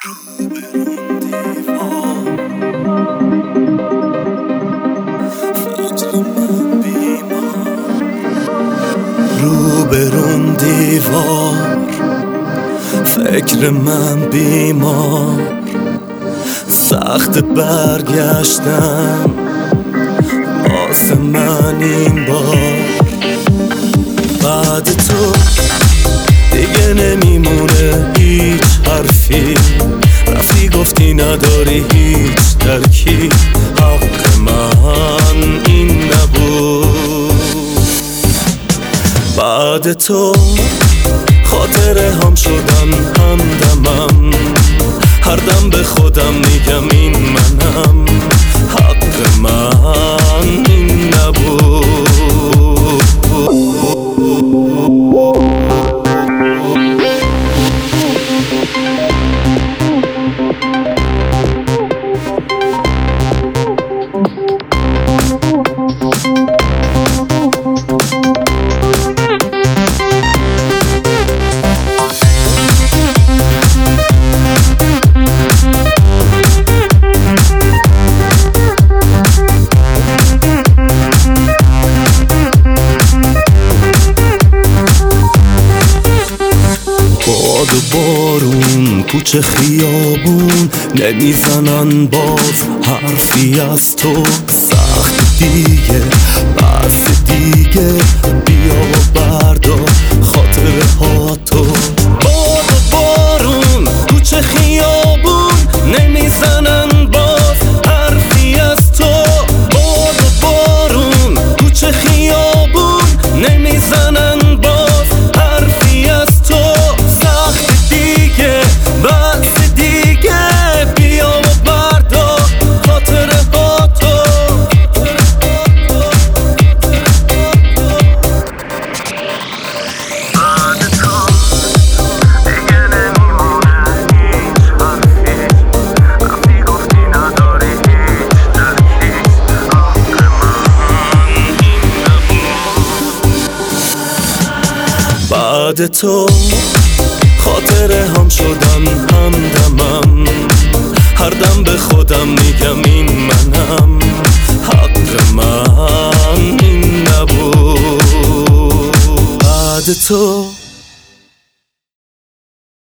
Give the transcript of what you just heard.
رو برون دیوار، فکر من بیمار، سخت برگشتن واسه من این بار. بعد تو دیگه نمیمونه هیچ حرفی، رفتی گفتی نداری هیچ درکی، حق من این نبود. بعد تو خاطره هم شدن همدمم، هر دم به خودم میگم این منم، حق من این نبود. باد و بارون کوچه خیابون نمیزنن باز حرفی از تو، سخت دیگه بس دیگه، بیا و بردار خاطره ها تو. باد و بارون کوچه خیابون نمیزنن باز حرفی از تو، باد و بارون کوچه خیابون نمیزنن باز حرفی از تو، سخت دیگه بس دیگه، بیا و بردار خاطره ها تو. بعد تو دیگه نمیمونه هیچ حرفی، رفتی گفتی نداری هیچ درکی، حق من این نبود. بعد تو خاطره هم شدن همدمم، هر دم به خودم میگم این منم، حق من این نبود. بعد تو